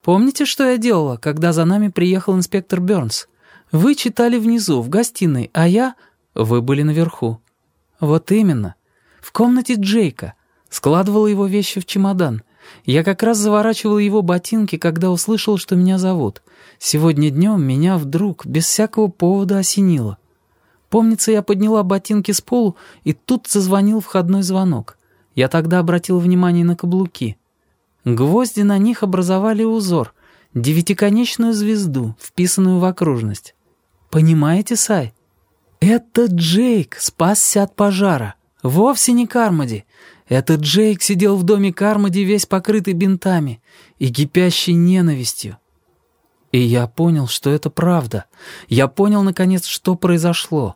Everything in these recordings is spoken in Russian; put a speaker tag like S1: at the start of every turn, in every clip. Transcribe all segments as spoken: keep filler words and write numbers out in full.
S1: Помните, что я делала, когда за нами приехал инспектор Бёрнс? Вы читали внизу, в гостиной, а я... Вы были наверху. Вот именно. В комнате Джейка. Складывала его вещи в чемодан. Я как раз заворачивал его ботинки, когда услышал, что меня зовут. Сегодня днем меня вдруг, без всякого повода, осенило. Помнится, я подняла ботинки с полу, и тут зазвонил входной звонок. Я тогда обратил внимание на каблуки. Гвозди на них образовали узор, девятиконечную звезду, вписанную в окружность. Понимаете, Сай? Это Джейк спасся от пожара. Вовсе не Кармоди. Это Джейк сидел в доме Кармоди, весь покрытый бинтами и кипящей ненавистью. И я понял, что это правда. Я понял, наконец, что произошло.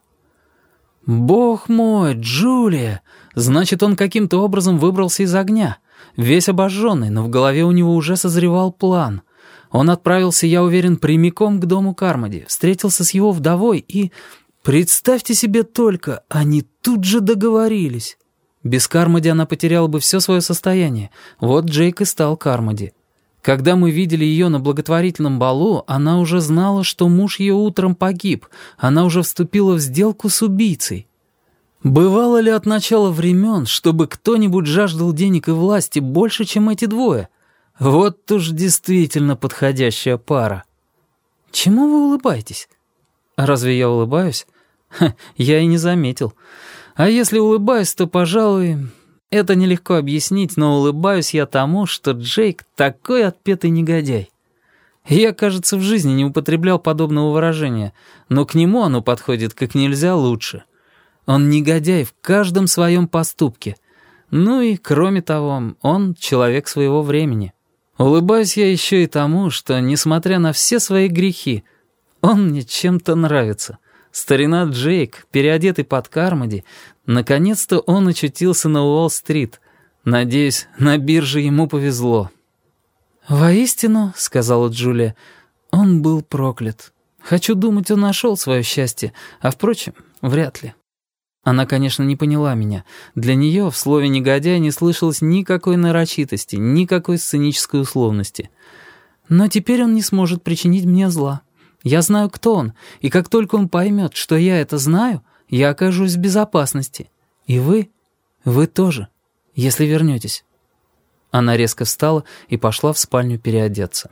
S1: «Бог мой, Джулия! Значит, он каким-то образом выбрался из огня. Весь обожженный, но в голове у него уже созревал план. Он отправился, я уверен, прямиком к дому Кармоди, встретился с его вдовой и... Представьте себе только, они тут же договорились. Без Кармоди она потеряла бы все свое состояние. Вот Джейк и стал Кармоди. Когда мы видели ее на благотворительном балу, она уже знала, что муж ее утром погиб. Она уже вступила в сделку с убийцей. Бывало ли от начала времен, чтобы кто-нибудь жаждал денег и власти больше, чем эти двое? Вот уж действительно подходящая пара. Чему вы улыбаетесь? Разве я улыбаюсь? Ха, я и не заметил. А если улыбаюсь, то, пожалуй, это нелегко объяснить, но улыбаюсь я тому, что Джейк такой отпетый негодяй. Я, кажется, в жизни не употреблял подобного выражения, но к нему оно подходит как нельзя лучше. Он негодяй в каждом своем поступке. Ну и, кроме того, он человек своего времени. Улыбаюсь я еще и тому, что, несмотря на все свои грехи, он мне чем-то нравится. Старина Джейк, переодетый под Кармоди, наконец-то он очутился на Уолл-стрит. Надеюсь, на бирже ему повезло. «Воистину, — сказала Джулия, — он был проклят. Хочу думать, он нашел свое счастье, а, впрочем, вряд ли». Она, конечно, не поняла меня. Для нее в слове «негодяй» не слышалось никакой нарочитости, никакой сценической условности. «Но теперь он не сможет причинить мне зла. Я знаю, кто он, и как только он поймет, что я это знаю, я окажусь в безопасности. И вы, вы тоже, если вернетесь». Она резко встала и пошла в спальню переодеться.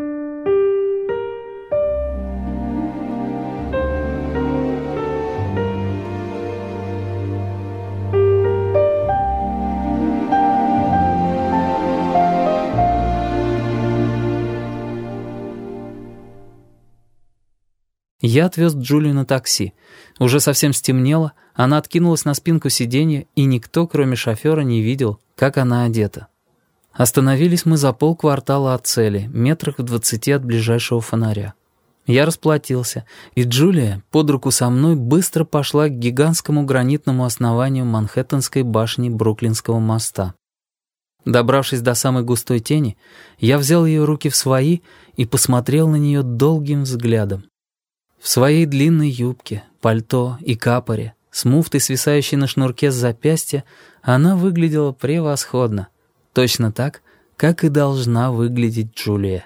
S1: Я отвез Джулию на такси. Уже совсем стемнело, она откинулась на спинку сиденья, и никто, кроме шофера, не видел, как она одета. Остановились мы за полквартала от цели, метрах в двадцати от ближайшего фонаря. Я расплатился, и Джулия под руку со мной быстро пошла к гигантскому гранитному основанию Манхэттенской башни Бруклинского моста. Добравшись до самой густой тени, я взял ее руки в свои и посмотрел на нее долгим взглядом. В своей длинной юбке, пальто и капоре, с муфтой, свисающей на шнурке с запястья, она выглядела превосходно. Точно так, как и должна выглядеть Джулия.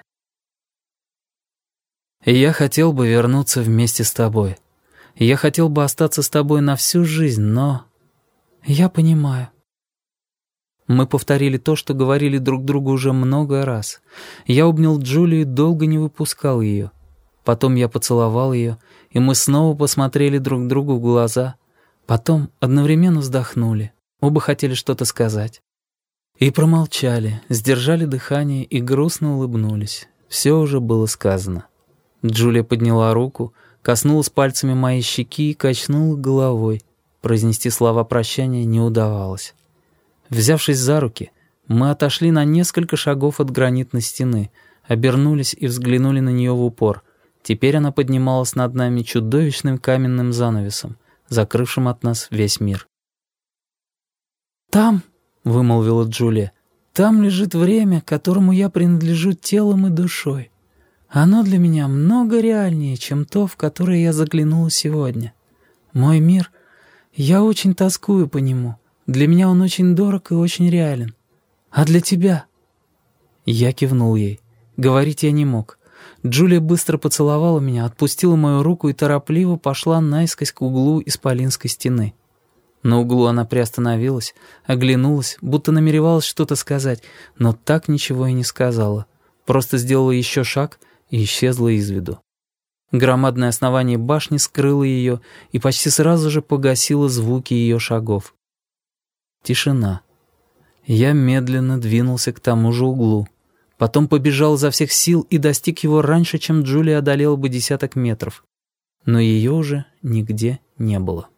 S1: «Я хотел бы вернуться вместе с тобой. Я хотел бы остаться с тобой на всю жизнь, но...» «Я понимаю». Мы повторили то, что говорили друг другу уже много раз. Я обнял Джулию и долго не выпускал ее. Потом я поцеловал ее, и мы снова посмотрели друг другу в глаза. Потом одновременно вздохнули. Оба хотели что-то сказать. И промолчали, сдержали дыхание и грустно улыбнулись. Все уже было сказано. Джулия подняла руку, коснулась пальцами моей щеки и качнула головой. Произнести слова прощания не удавалось. Взявшись за руки, мы отошли на несколько шагов от гранитной стены, обернулись и взглянули на нее в упор. Теперь она поднималась над нами чудовищным каменным занавесом, закрывшим от нас весь мир. «Там, — вымолвила Джулия, — там лежит время, которому я принадлежу телом и душой. Оно для меня много реальнее, чем то, в которое я заглянула сегодня. Мой мир, я очень тоскую по нему. Для меня он очень дорог и очень реален. А для тебя?» Я кивнул ей. Говорить я не мог. Джулия быстро поцеловала меня, отпустила мою руку и торопливо пошла наискось к углу исполинской стены. На углу она приостановилась, оглянулась, будто намеревалась что-то сказать, но так ничего и не сказала. Просто сделала еще шаг и исчезла из виду. Громадное основание башни скрыло ее и почти сразу же погасило звуки ее шагов. Тишина. Я медленно двинулся к тому же углу. Потом побежал изо всех сил и достиг его раньше, чем Джулия одолела бы десяток метров. Но ее уже нигде не было.